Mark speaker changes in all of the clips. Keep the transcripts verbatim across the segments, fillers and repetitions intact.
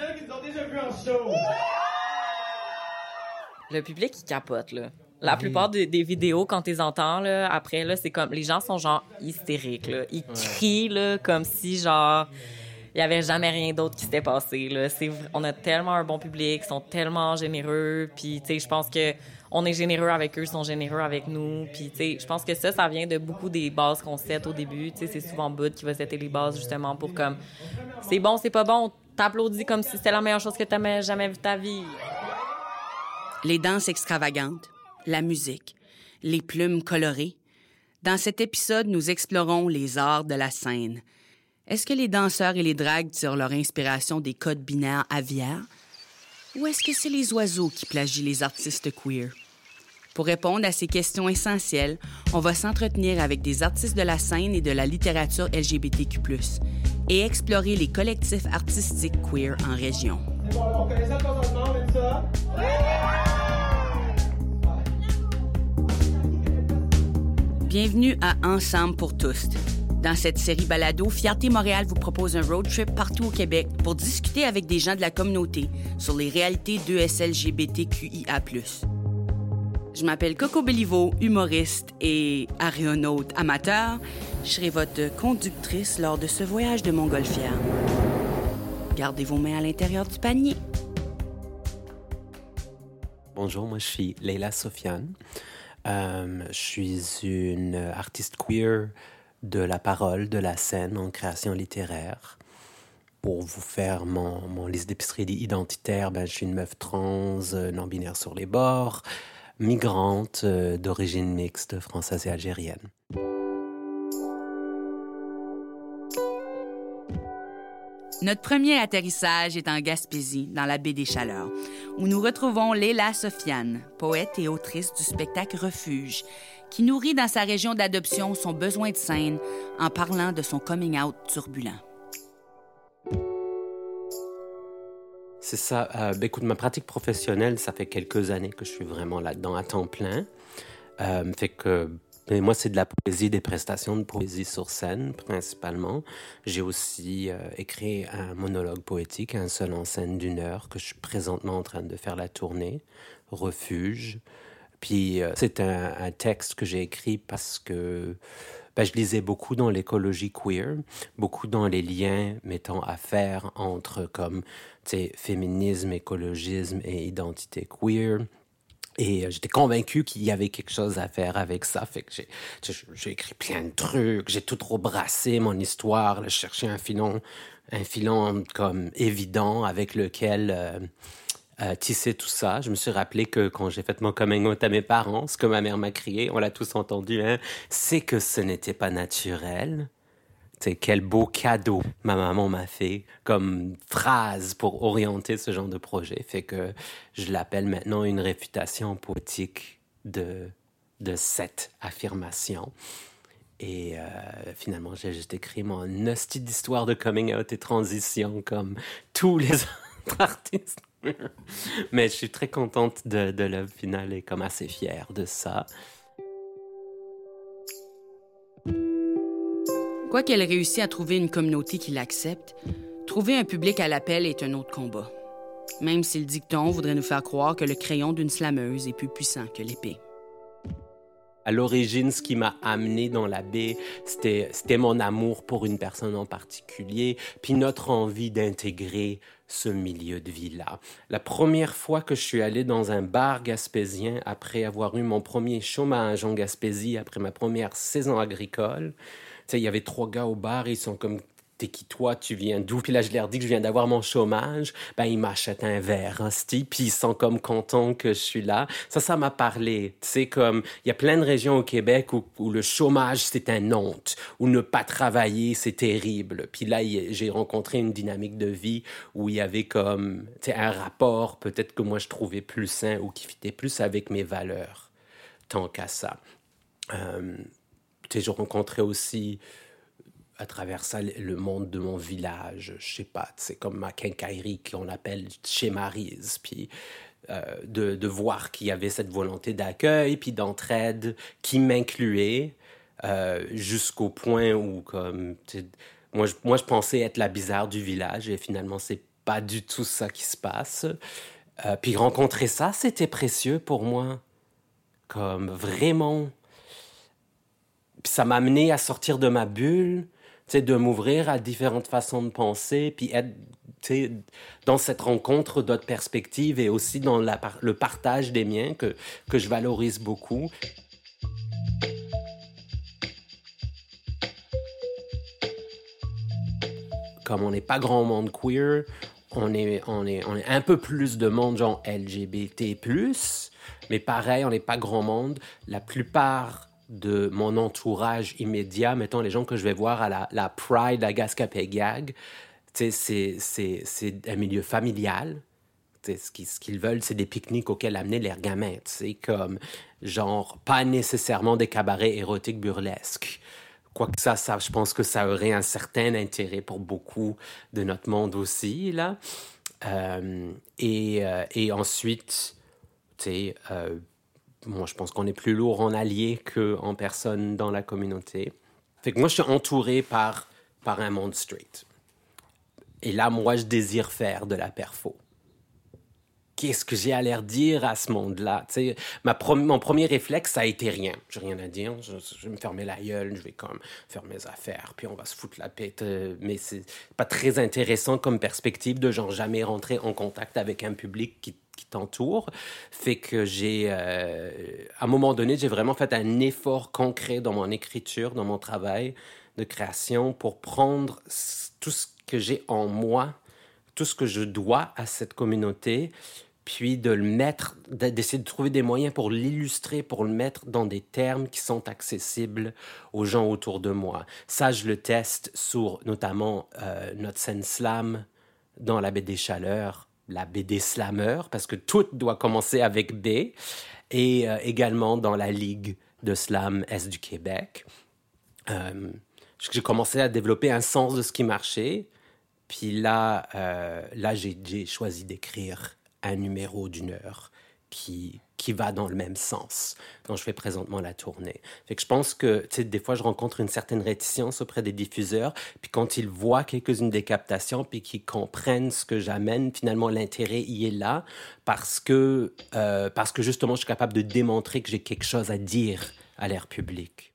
Speaker 1: gens qui nous ont déjà vus en show.
Speaker 2: Le public, il capote, là. La plupart des, des vidéos, quand tu les entends, là, après, là, c'est comme... Les gens sont, genre, hystériques, là. Ils crient, là, comme si, genre... Il y avait jamais rien d'autre qui s'était passé, là. C'est, on a tellement un bon public, ils sont tellement généreux, puis, tu sais, je pense que on est généreux avec eux, ils sont généreux avec nous, puis, tu sais, je pense que ça, ça vient de beaucoup des bases qu'on set au début, tu sais, c'est souvent Bud qui va setter les bases, justement, pour, comme, c'est bon, c'est pas bon, t'applaudis comme si c'était la meilleure chose que t'avais jamais vu de ta vie.
Speaker 3: Les danses extravagantes, la musique, les plumes colorées. Dans cet épisode, nous explorons les arts de la scène. Est-ce que les danseurs et les dragues tirent leur inspiration des codes binaires aviaires? Ou est-ce que c'est les oiseaux qui plagient les artistes queer? Pour répondre à ces questions essentielles, on va s'entretenir avec des artistes de la scène et de la littérature L G B T Q plus, et explorer les collectifs artistiques queer en région.
Speaker 1: C'est bon, on connaît ça de temps en temps, on aime ça?
Speaker 3: Bienvenue à Ensemble pour tous. Dans cette série balado, Fierté Montréal vous propose un road trip partout au Québec pour discuter avec des gens de la communauté sur les réalités d'E S L G B T Q I A plus. Je m'appelle Coco Béliveau, humoriste et aéronaute amateur. Je serai votre conductrice lors de ce voyage de montgolfière. Gardez vos mains à l'intérieur du panier.
Speaker 4: Bonjour, moi je suis Leila Sofiane. Euh, je suis une artiste queer de la parole, de la scène en création littéraire. Pour vous faire mon, mon liste d'épicerie identitaire, ben, je suis une meuf trans, euh, non-binaire sur les bords, migrante euh, d'origine mixte, française et algérienne.
Speaker 3: Notre premier atterrissage est en Gaspésie, dans la baie des Chaleurs, où nous retrouvons Leila Sofiane, poète et autrice du spectacle Refuge, qui nourrit dans sa région d'adoption son besoin de scène en parlant de son coming-out turbulent.
Speaker 4: C'est ça. Euh, ben, écoute, ma pratique professionnelle, ça fait quelques années que je suis vraiment là-dedans à temps plein. Euh, fait que mais moi, c'est de la poésie, des prestations de poésie sur scène, principalement. J'ai aussi euh, écrit un monologue poétique, un seul en scène d'une heure, que je suis présentement en train de faire la tournée, Refuge. Puis euh, c'est un, un texte que j'ai écrit parce que ben, je lisais beaucoup dans l'écologie queer, beaucoup dans les liens mettant à faire entre comme, tu sais, féminisme, écologisme et identité queer. Et euh, j'étais convaincu qu'il y avait quelque chose à faire avec ça. Fait que j'ai, j'ai, j'ai écrit plein de trucs, j'ai tout trop brassé mon histoire, là, je cherchais un filon, un filon comme évident avec lequel euh, euh, tisser tout ça. Je me suis rappelé que quand j'ai fait mon coming out à mes parents, ce que ma mère m'a crié, on l'a tous entendu, hein, c'est que ce n'était pas naturel. C'est quel beau cadeau ma maman m'a fait comme phrase pour orienter ce genre de projet. Fait que je l'appelle maintenant une réfutation poétique de, de cette affirmation. Et euh, finalement, j'ai juste écrit mon hostie d'histoire de coming out et transition comme tous les autres artistes. Mais je suis très contente de, de l'œuvre finale et comme assez fière de ça.
Speaker 3: Quoiqu'elle réussit à trouver une communauté qui l'accepte, trouver un public à l'appel est un autre combat. Même si le dicton voudrait nous faire croire que le crayon d'une slameuse est plus puissant que l'épée.
Speaker 4: À l'origine, ce qui m'a amené dans la baie, c'était, c'était mon amour pour une personne en particulier, puis notre envie d'intégrer ce milieu de vie-là. La première fois que je suis allé dans un bar gaspésien, après avoir eu mon premier chômage en Gaspésie, après ma première saison agricole, tu sais, il y avait trois gars au bar, et ils sont comme « T'es qui toi? Tu viens d'où? » Puis là, je leur dis que je viens d'avoir mon chômage. Ben, ils m'achètent un verre, hostie, puis ils sont comme contents que je suis là. Ça, ça m'a parlé. Tu sais, comme, il y a plein de régions au Québec où, où le chômage, c'est un honte, où ne pas travailler, c'est terrible. Puis là, j'ai rencontré une dynamique de vie où il y avait comme, tu sais, un rapport, peut-être que moi, je trouvais plus sain ou qui fitait plus avec mes valeurs, tant qu'à ça. Euh, tu sais, je rencontrais aussi à travers ça le monde de mon village, je sais pas, c'est comme ma quincaillerie qu'on appelle chez Maryse, puis euh, de, de voir qu'il y avait cette volonté d'accueil puis d'entraide qui m'incluait euh, jusqu'au point où comme moi je, moi je pensais être la bizarre du village et finalement c'est pas du tout ça qui se passe. Euh, puis rencontrer ça, c'était précieux pour moi. Comme vraiment. Puis ça m'a amené à sortir de ma bulle, tu sais, de m'ouvrir à différentes façons de penser, puis être, tu sais, dans cette rencontre d'autres perspectives et aussi dans la, le partage des miens que, que je valorise beaucoup. Comme on n'est pas grand monde queer, on est, on est, on est un peu plus de monde genre L G B T plus, mais pareil, on n'est pas grand monde. La plupart de mon entourage immédiat, mettons les gens que je vais voir à la, la Pride à Gaspé-Gag, c'est, c'est, c'est un milieu familial. Ce qu'ils, ce qu'ils veulent, c'est des pique-niques auxquels amener leurs gamins. Comme, genre, pas nécessairement des cabarets érotiques burlesques. Quoique ça, ça, je pense que ça aurait un certain intérêt pour beaucoup de notre monde aussi, là. Euh, et, euh, et ensuite, tu sais, euh, moi, je pense qu'on est plus lourd en alliés qu'en personne dans la communauté. Fait que moi, je suis entouré par, par un monde straight. Et là, moi, je désire faire de la perfo. Qu'est-ce que j'ai à leur dire à ce monde-là? T'sais, ma prom- mon premier réflexe, ça a été rien. J'ai rien à dire. Je, je vais me fermer la gueule, je vais comme faire mes affaires, puis on va se foutre la paix. Mais c'est pas très intéressant comme perspective de genre jamais rentrer en contact avec un public qui, qui t'entoure. Fait que j'ai... Euh, à un moment donné, j'ai vraiment fait un effort concret dans mon écriture, dans mon travail de création pour prendre tout ce que j'ai en moi, tout ce que je dois à cette communauté, puis de le mettre, d'essayer de trouver des moyens pour l'illustrer, pour le mettre dans des termes qui sont accessibles aux gens autour de moi. Ça, je le teste sur notamment euh, notre scène slam dans la baie des Chaleurs, la B D Slammer, parce que tout doit commencer avec B, et euh, également dans la Ligue de Slam Est du Québec. Euh, j'ai commencé à développer un sens de ce qui marchait. Puis là, euh, là j'ai, j'ai choisi d'écrire un numéro d'une heure qui, qui va dans le même sens dont je fais présentement la tournée. Fait que je pense que, tu sais, des fois, je rencontre une certaine réticence auprès des diffuseurs, puis quand ils voient quelques-unes des captations, puis qu'ils comprennent ce que j'amène, finalement, l'intérêt y est là, parce que, euh, parce que justement, je suis capable de démontrer que j'ai quelque chose à dire à l'air public.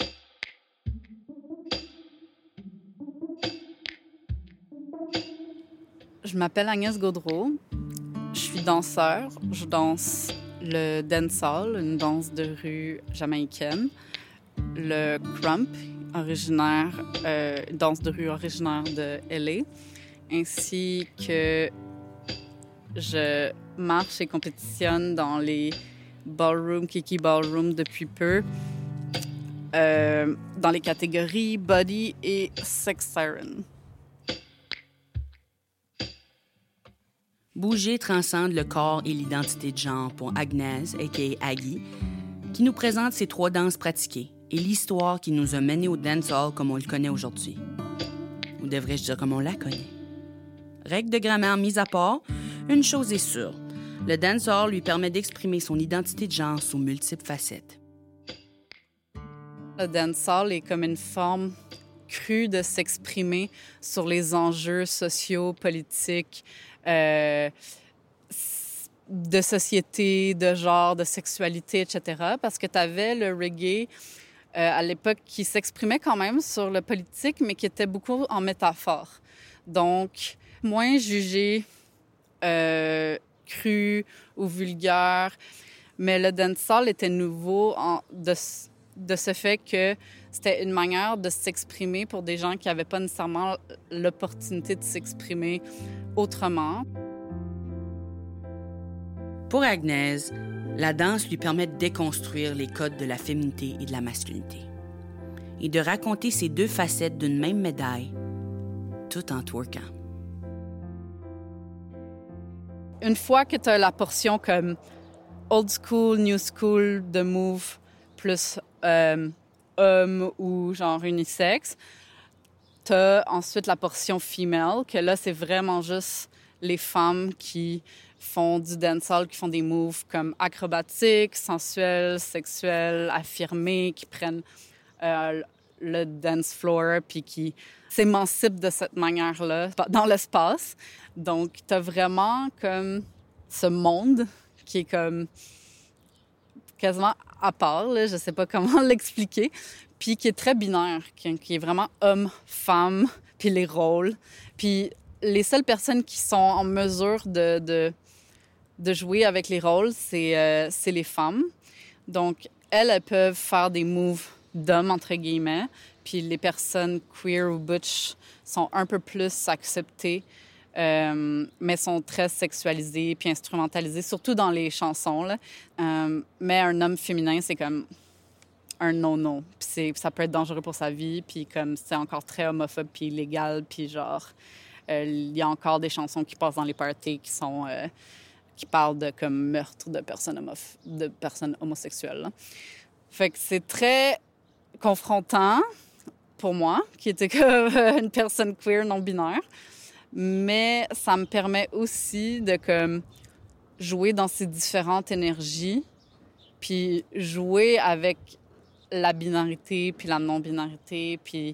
Speaker 5: Je m'appelle Agnès Gaudreau. Je suis danseur. Je danse le dancehall, une danse de rue jamaïcaine. Le krump, originaire, euh, danse de rue originaire de L A. Ainsi que je marche et compétitionne dans les ballrooms, Kiki Ballroom depuis peu, euh, dans les catégories Body et Sex Siren.
Speaker 3: Bouger transcende le corps et l'identité de genre pour Agnès, a k a. Aggie, qui nous présente ses trois danses pratiquées et l'histoire qui nous a menés au dancehall comme on le connaît aujourd'hui. Ou devrais-je dire comme on la connaît. Règle de grammaire mise à part, une chose est sûre, le dancehall lui permet d'exprimer son identité de genre sous multiples facettes.
Speaker 5: Le dancehall est comme une forme crue de s'exprimer sur les enjeux sociaux, politiques, euh, de société, de genre, de sexualité, et cetera. Parce que tu avais le reggae euh, à l'époque qui s'exprimait quand même sur le politique, mais qui était beaucoup en métaphore. Donc, moins jugé, euh, cru ou vulgaire. Mais le dancehall était nouveau en, de, de ce fait que c'était une manière de s'exprimer pour des gens qui n'avaient pas nécessairement l'opportunité de s'exprimer autrement.
Speaker 3: Pour Agnès, la danse lui permet de déconstruire les codes de la féminité et de la masculinité et de raconter ces deux facettes d'une même médaille, tout en twerkant.
Speaker 5: Une fois que tu as la portion comme old school, new school de move plus euh, homme ou genre unisexe, tu as ensuite la portion female, que là, c'est vraiment juste les femmes qui font du dancehall, qui font des moves comme acrobatiques, sensuels, sexuels, affirmés, qui prennent euh, le dance floor, puis qui s'émancipe de cette manière-là dans l'espace. Donc, t'as vraiment comme ce monde qui est comme quasiment à part, là, je sais pas comment l'expliquer, puis qui est très binaire, qui, qui est vraiment homme, femme, puis les rôles. Puis les seules personnes qui sont en mesure de, de, de jouer avec les rôles, c'est, euh, c'est les femmes. Donc, elles, elles peuvent faire des moves d'hommes, entre guillemets, puis les personnes queer ou butch sont un peu plus acceptées, euh, mais sont très sexualisées puis instrumentalisées, surtout dans les chansons, là. Euh, mais un homme féminin, c'est comme un non-non. Puis c'est, ça peut être dangereux pour sa vie, puis comme c'est encore très homophobe puis illégal, puis genre, euh, il y a encore des chansons qui passent dans les parties qui sont... Euh, qui parlent de comme meurtre de personnes, homo- de personnes homosexuelles, là. Fait que c'est très confrontant pour moi, qui était comme une personne queer non-binaire, mais ça me permet aussi de comme jouer dans ces différentes énergies, puis jouer avec la binarité, puis la non-binarité, puis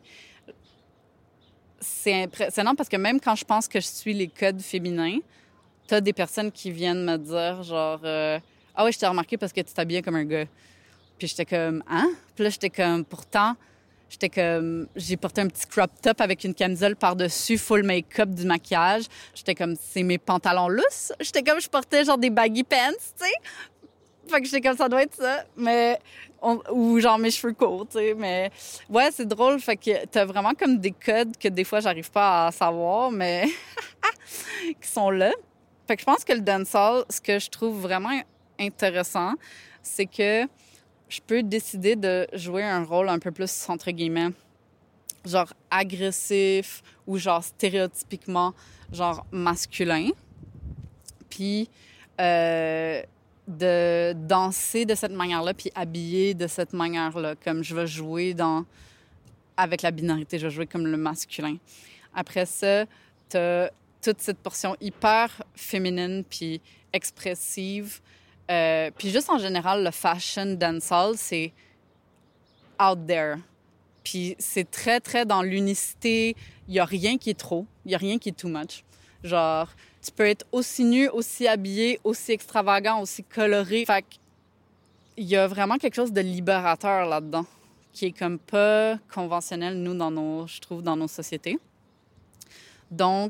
Speaker 5: c'est impressionnant parce que même quand je pense que je suis les codes féminins, t'as des personnes qui viennent me dire genre euh, ah ouais, je t'ai remarqué parce que tu t'habillais comme un gars. Puis j'étais comme hein? Puis là j'étais comme pourtant j'étais comme j'ai porté un petit crop top avec une camisole par-dessus, full make-up, du maquillage. J'étais comme c'est mes pantalons lousses. J'étais comme je portais genre des baggy pants, tu sais. Fait que j'étais comme ça doit être ça, mais on, ou genre mes cheveux courts, tu sais, mais ouais, c'est drôle, fait que t'as vraiment comme des codes que des fois j'arrive pas à savoir, mais qui sont là. Fait que je pense que le dancehall, ce que je trouve vraiment intéressant, c'est que je peux décider de jouer un rôle un peu plus, entre guillemets, genre agressif ou genre stéréotypiquement, genre masculin. Puis euh, de danser de cette manière-là, puis habiller de cette manière-là, comme je vais jouer dans... avec la binarité, je vais jouer comme le masculin. Après ça, t'as toute cette portion hyper féminine puis expressive. Euh, puis juste en général, le fashion dancehall, c'est out there. Puis c'est très, très dans l'unicité. Il n'y a rien qui est trop. Il n'y a rien qui est too much. Genre, tu peux être aussi nu, aussi habillé, aussi extravagant, aussi coloré. Fait qu'il y a vraiment quelque chose de libérateur là-dedans, qui est comme pas conventionnel, nous, dans nos, je trouve, dans nos sociétés. Donc,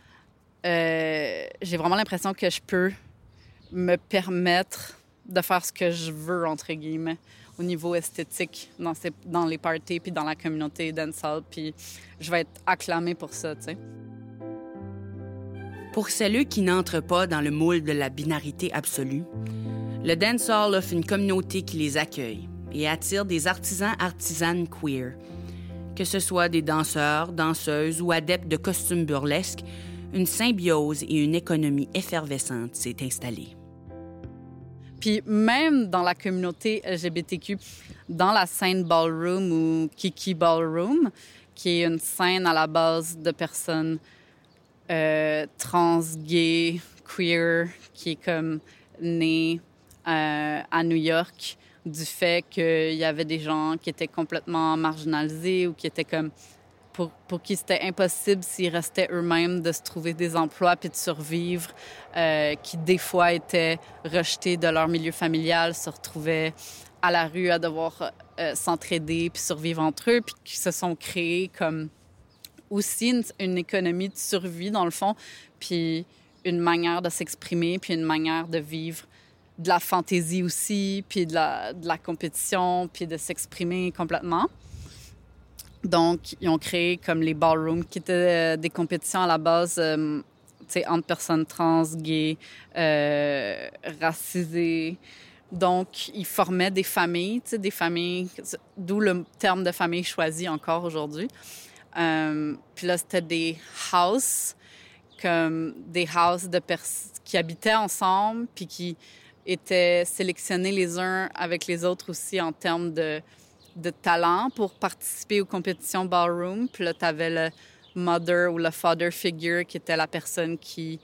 Speaker 5: euh, j'ai vraiment l'impression que je peux me permettre de faire ce que je veux, entre guillemets, au niveau esthétique, dans, ces, dans les parties, puis dans la communauté dancehall, puis je vais être acclamée pour ça, tu sais.
Speaker 3: Pour celles qui n'entrent pas dans le moule de la binarité absolue, le dancehall offre une communauté qui les accueille et attire des artisans artisanes queer. Que ce soit des danseurs, danseuses ou adeptes de costumes burlesques, une symbiose et une économie effervescente s'est installée.
Speaker 5: Puis même dans la communauté L G B T Q, dans la scène ballroom ou Kiki Ballroom, qui est une scène à la base de personnes euh, trans, gays, queer, qui est comme née euh, à New York, du fait qu'il y avait des gens qui étaient complètement marginalisés ou qui étaient comme... Pour, pour qui c'était impossible s'ils restaient eux-mêmes de se trouver des emplois puis de survivre, euh, qui des fois étaient rejetés de leur milieu familial, se retrouvaient à la rue à devoir euh, s'entraider puis survivre entre eux, puis qui se sont créés comme aussi une, une économie de survie, dans le fond, puis une manière de s'exprimer, puis une manière de vivre de la fantaisie aussi, puis de la, de la compétition, puis de s'exprimer complètement. Donc, ils ont créé comme les ballrooms, qui étaient des compétitions à la base, euh, tu sais, entre personnes trans, gays, euh, racisées. Donc, ils formaient des familles, tu sais, des familles, d'où le terme de famille choisi encore aujourd'hui. Euh, puis là, c'était des houses, comme des houses de personnes qui habitaient ensemble, puis qui étaient sélectionnés les uns avec les autres aussi en termes de de talent pour participer aux compétitions ballroom. Puis là, tu avais le mother ou le father figure qui était la personne qui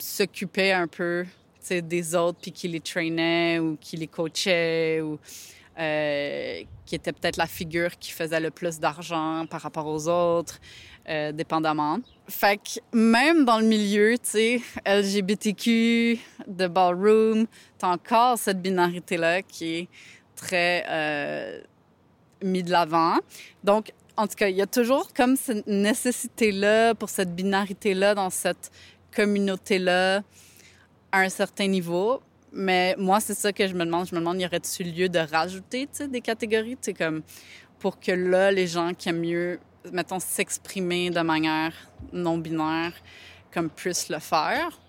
Speaker 5: s'occupait un peu, tu sais, des autres puis qui les traînait ou qui les coachait ou euh, qui était peut-être la figure qui faisait le plus d'argent par rapport aux autres, euh, dépendamment. Fait que même dans le milieu, tu sais, L G B T Q, de ballroom, t'as encore cette binarité-là qui est très euh, mise de l'avant. Donc, en tout cas, il y a toujours comme cette nécessité-là pour cette binarité-là dans cette communauté-là à un certain niveau. Mais moi, c'est ça que je me demande. Je me demande, y aurait-il lieu de rajouter, tu sais, des catégories, tu sais, comme pour que là, les gens qui aiment mieux, mettons, s'exprimer de manière non-binaire, comme puissent le faire.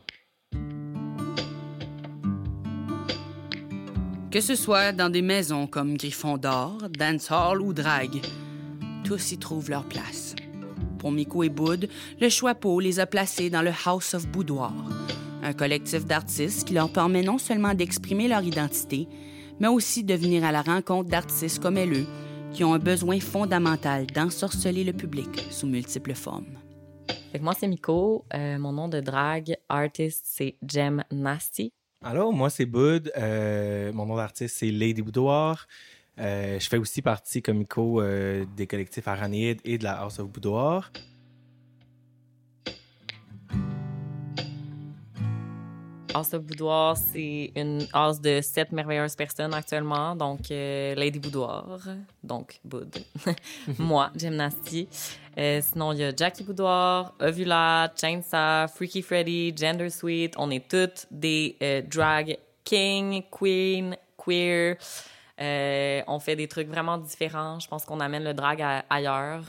Speaker 3: Que ce soit dans des maisons comme Gryffondor, Dance Hall ou Drag, tous y trouvent leur place. Pour Miko et Boud, le Choixpeau les a placés dans le House of Boudoir, un collectif d'artistes qui leur permet non seulement d'exprimer leur identité, mais aussi de venir à la rencontre d'artistes comme eux, qui ont un besoin fondamental d'ensorceler le public sous multiples formes.
Speaker 2: Fait que moi, c'est Miko. Euh, mon nom de drag artist, c'est Gem Nasty.
Speaker 6: Allô, moi, c'est Boud. Euh, mon nom d'artiste, c'est Lady Boudoir. Euh, je fais aussi partie, comme Miko, euh, des collectifs Aranide et de la House of Boudoir.
Speaker 2: House of Boudoir, c'est une house de sept merveilleuses personnes actuellement. Donc, euh, Lady Boudoir, donc Boud. Moi, Gem Nasty. Euh, sinon, il y a Jackie Boudoir, Ovula, Chainsaw, Freaky Freddy, Gender Sweet. On est toutes des euh, drag king, queen, queer. Euh, on fait des trucs vraiment différents. Je pense qu'on amène le drag à, ailleurs.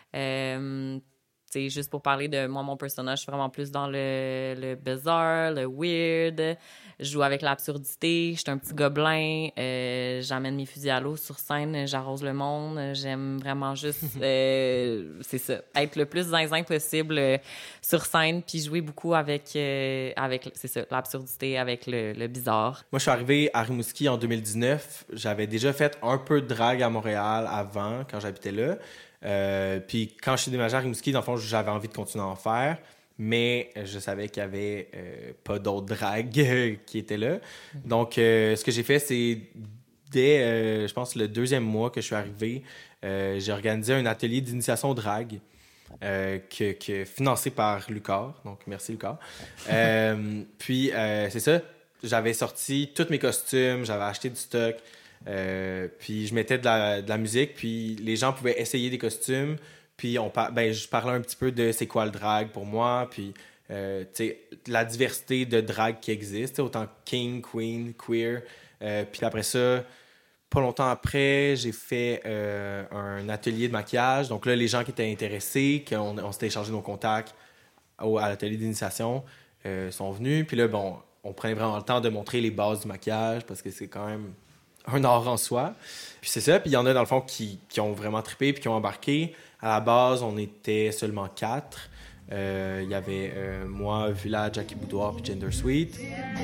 Speaker 2: Euh, C'est juste pour parler de moi, mon personnage, je suis vraiment plus dans le, le bizarre, le weird. Je joue avec l'absurdité. Je suis un petit gobelin. Euh, j'amène mes fusils à l'eau sur scène. J'arrose le monde. J'aime vraiment juste, euh, c'est ça, être le plus zinzin possible euh, sur scène, puis jouer beaucoup avec, euh, avec c'est ça, l'absurdité, avec le, le bizarre.
Speaker 6: Moi, je suis arrivé à Rimouski en deux mille dix-neuf. J'avais déjà fait un peu de drague à Montréal avant, quand j'habitais là. Euh, puis quand je suis déménagé à Rimouski, dans le fond, j'avais envie de continuer à en faire, mais je savais qu'il n'y avait euh, pas d'autres dragues qui étaient là. Donc, euh, ce que j'ai fait, c'est dès, euh, je pense, le deuxième mois que je suis arrivé, euh, j'ai organisé un atelier d'initiation drague euh, que, que, financé par Lucar. Donc, merci Lucar. euh, puis, euh, c'est ça, j'avais sorti tous mes costumes, j'avais acheté du stock. Euh, puis je mettais de la, de la musique, puis les gens pouvaient essayer des costumes, puis on par... ben, je parlais un petit peu de c'est quoi le drag pour moi, puis euh, la diversité de drag qui existe, autant king, queen, queer. Euh, puis après ça, pas longtemps après, j'ai fait euh, un atelier de maquillage. Donc là, les gens qui étaient intéressés, qu'on on s'était échangé nos contacts au, à l'atelier d'initiation, euh, sont venus. Puis là, bon, on prenait vraiment le temps de montrer les bases du maquillage, parce que c'est quand même un art en soi. Puis c'est ça. Puis il y en a, dans le fond, qui, qui ont vraiment trippé puis qui ont embarqué. À la base, on était seulement quatre. Euh, il y avait euh, moi, Villa, Jackie Boudoir puis Gender Sweet.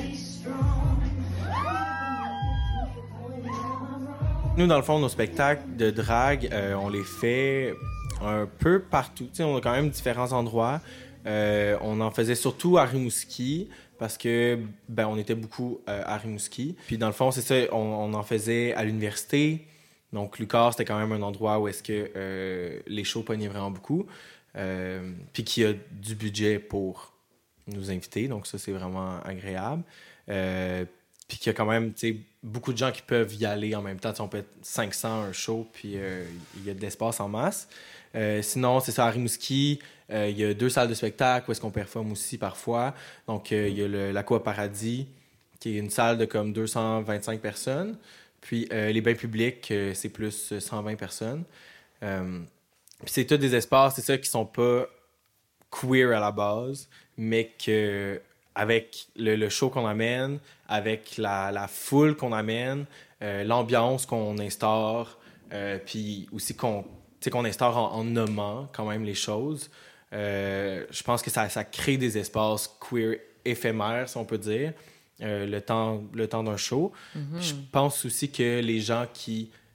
Speaker 6: Nous, dans le fond, nos spectacles de drague, euh, on les fait un peu partout. T'sais, on a quand même différents endroits. Euh, on en faisait surtout à Rimouski, parce que ben on était beaucoup euh, à Rimouski. Puis dans le fond, c'est ça, on, on en faisait à l'université. Donc Lucar, c'était quand même un endroit où est-ce que euh, les shows pognaient vraiment beaucoup. Euh, puis qu'il y a du budget pour nous inviter. Donc ça, c'est vraiment agréable. Euh, puis qu'il y a quand même, tu sais, beaucoup de gens qui peuvent y aller en même temps. T'sais, on peut être cinq cents un show, puis euh, il y a de l'espace en masse. Euh, sinon, c'est ça, à Rimouski, euh, il y a deux salles de spectacle où est-ce qu'on performe aussi parfois. Donc, euh, il y a le, l'Aqua Paradis, qui est une salle de comme deux cent vingt-cinq personnes. Puis, euh, les bains publics, euh, c'est plus cent vingt personnes. Euh, puis, c'est tous des espaces, c'est ça, qui sont pas queer à la base, mais que avec le, le show qu'on amène, avec la, la foule qu'on amène, euh, l'ambiance qu'on instaure, euh, puis aussi qu'on c'est qu'on instaure en, en nommant quand même les choses. Euh, je pense que ça, ça crée des espaces queer éphémères, si on peut dire, euh, le temps, le temps d'un show. Mm-hmm. Je pense aussi que les gens qui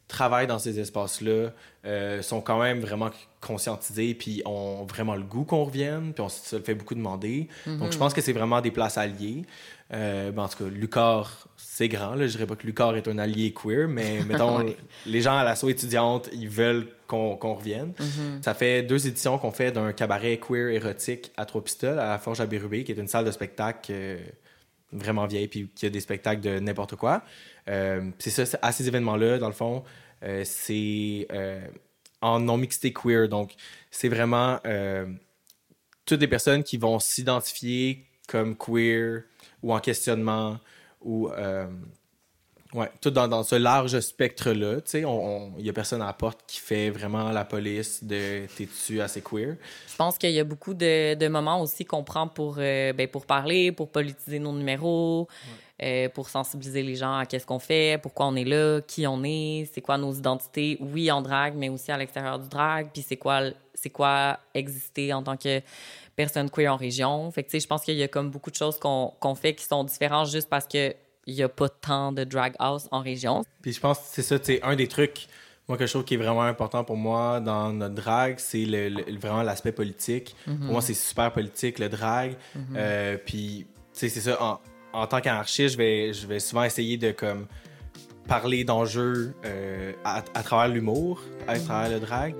Speaker 6: travaillent dans ces espaces-là euh, sont quand même vraiment conscientisés puis ont vraiment le goût qu'on revienne, puis on se le fait beaucoup demander. Mm-hmm. Donc, je pense que c'est vraiment des places alliées. Euh, ben, en tout cas, Lucar, c'est grand. Là. Je dirais pas que Lucar est un allié queer, mais mettons, oui. les gens à l'asso étudiante, ils veulent qu'on, qu'on revienne. Mm-hmm. Ça fait deux éditions qu'on fait d'un cabaret queer érotique à Trois-Pistoles, à la Forge à Bérubé, qui est une salle de spectacle euh, vraiment vieille, puis qui a des spectacles de n'importe quoi. Euh, c'est ça, c'est, à ces événements-là, dans le fond, euh, c'est euh, en non-mixité queer. Donc, c'est vraiment euh, toutes les personnes qui vont s'identifier comme queer ou en questionnement, ou euh, ouais, tout dans, dans ce large spectre-là. Tu sais, il y a personne à la porte qui fait vraiment la police de « t'es-tu assez queer ».
Speaker 2: Je pense qu'il y a beaucoup de, de moments aussi qu'on prend pour, euh, ben, pour parler, pour politiser nos numéros, ouais. euh, pour sensibiliser les gens à qu'est-ce qu'on fait, pourquoi on est là, qui on est, c'est quoi nos identités, oui, en drague, mais aussi à l'extérieur du drague, puis c'est quoi, c'est quoi exister en tant que personne queer en région. Fait que, tu sais, je pense qu'il y a comme beaucoup de choses qu'on, qu'on fait qui sont différentes juste parce qu'il n'y a pas tant de drag house en région.
Speaker 6: Puis je pense que c'est ça, tu sais, un des trucs, moi, quelque chose qui est vraiment important pour moi dans notre drag, c'est le, le, vraiment l'aspect politique. Mm-hmm. Pour moi, c'est super politique, le drag. Mm-hmm. Euh, puis, tu sais, c'est ça, en, en tant qu'anarchiste, je vais, je vais souvent essayer de, comme, parler d'enjeux euh, à, à travers l'humour, à mm-hmm. travers le drag.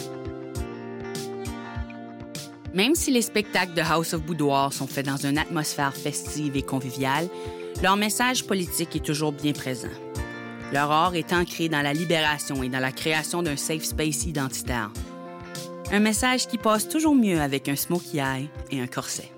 Speaker 3: Même si les spectacles de House of Boudoir sont faits dans une atmosphère festive et conviviale, leur message politique est toujours bien présent. Leur art est ancré dans la libération et dans la création d'un safe space identitaire. Un message qui passe toujours mieux avec un smokey eye et un corset.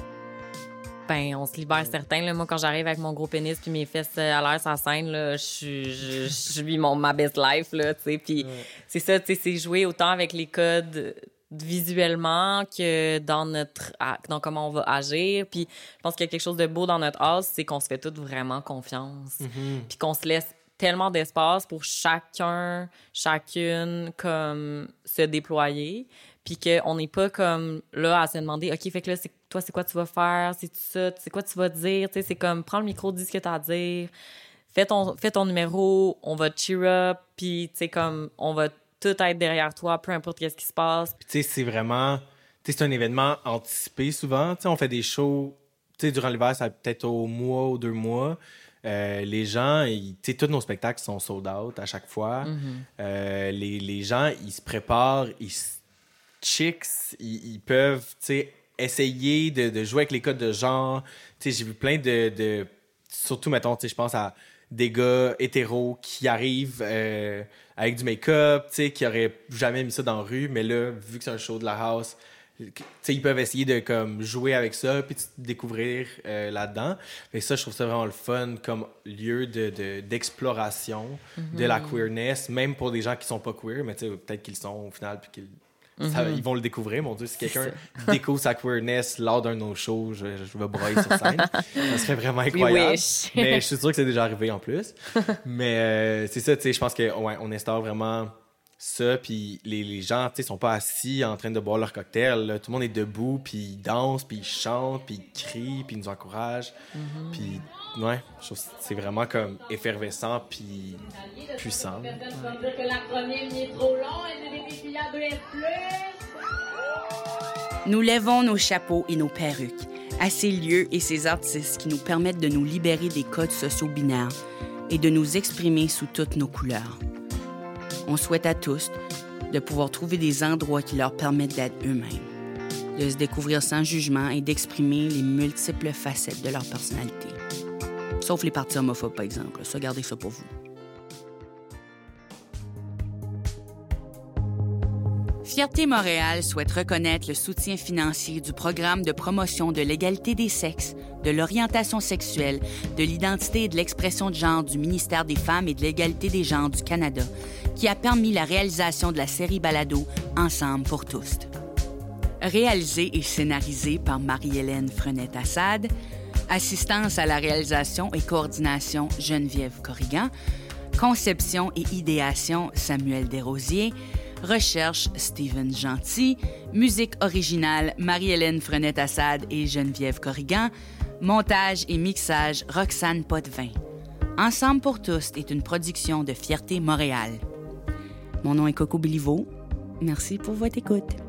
Speaker 2: Ben, on se libère certains. Là. Moi, quand j'arrive avec mon gros pénis puis mes fesses à l'air sur la scène, là, je, je, je vis mon, ma best life. Là, puis ouais. c'est ça, c'est jouer autant avec les codes visuellement que dans notre dans comment on va agir. Puis je pense qu'il y a quelque chose de beau dans notre art, c'est qu'on se fait toutes vraiment confiance. Mm-hmm. Puis qu'on se laisse tellement d'espace pour chacun, chacune, comme se déployer. Puis qu'on n'est pas comme là à se demander, OK, fait que là, c'est, toi, c'est quoi tu vas faire? C'est ça? C'est quoi tu vas dire? Tu sais, c'est comme, prends le micro, dis ce que tu as à dire. Fais ton, fais ton numéro, on va cheer up. Puis, tu sais, comme, on va tout être derrière toi, peu importe qu'est-ce qui se passe.
Speaker 6: Puis, tu sais, c'est vraiment... Tu sais, c'est un événement anticipé souvent. Tu sais, on fait des shows, tu sais, durant l'hiver, ça va peut-être au mois ou deux mois. Euh, les gens, tu sais, tous nos spectacles sont sold out à chaque fois. Mm-hmm. Euh, les, les gens, ils se préparent, ils se chicks, ils, ils peuvent, tu sais, essayer de, de jouer avec les codes de genre. Tu sais, j'ai vu plein de... de surtout, mettons, tu sais, je pense à des gars hétéros qui arrivent euh, avec du make-up, tu sais, qui auraient jamais mis ça dans la rue, mais là, vu que c'est un show de la house, tu sais, ils peuvent essayer de comme jouer avec ça puis de découvrir euh, là-dedans. Et ça, je trouve ça vraiment le fun comme lieu de, de, d'exploration mm-hmm. de la queerness, même pour des gens qui sont pas queer, mais tu sais, peut-être qu'ils le sont au final puis qu'ils mm-hmm. ça, ils vont le découvrir. Mon Dieu, si quelqu'un découvre sa queerness lors d'un de nos shows, je, je vais broyer sur scène. Ça serait vraiment incroyable. Mais je suis sûr que c'est déjà arrivé en plus. Mais euh, c'est ça, tu sais, je pense qu'on ouais, on instaure vraiment ça. Puis les, les gens, tu sais, sont pas assis en train de boire leur cocktail. Là. Tout le monde est debout, puis ils dansent, puis ils chantent, puis ils crient, puis ils nous encouragent. Mm-hmm. Puis ouais, je trouve que c'est vraiment comme effervescent, puis puissant. Ouais.
Speaker 3: Nous lèvons nos chapeaux et nos perruques à ces lieux et ces artistes qui nous permettent de nous libérer des codes sociaux binaires et de nous exprimer sous toutes nos couleurs. On souhaite à tous de pouvoir trouver des endroits qui leur permettent d'être eux-mêmes, de se découvrir sans jugement et d'exprimer les multiples facettes de leur personnalité. Sauf les parties homophobes, par exemple. Ça, gardez ça pour vous. Fierté Montréal souhaite reconnaître le soutien financier du programme de promotion de l'égalité des sexes, de l'orientation sexuelle, de l'identité et de l'expression de genre du ministère des Femmes et de l'égalité des genres du Canada, qui a permis la réalisation de la série balado Ensemble pour tous. Réalisée et scénarisée par Marie-Hélène Frenette-Assad, assistance à la réalisation et coordination Geneviève Corrigan, conception et idéation Samuel Desrosiers, recherche Steven Gentil, musique originale Marie-Hélène Frenette-Assad et Geneviève Corrigan, montage et mixage Roxane Potvin. Ensemble pour tous est une production de Fierté Montréal. Mon nom est Coco Béliveau. Merci pour votre écoute.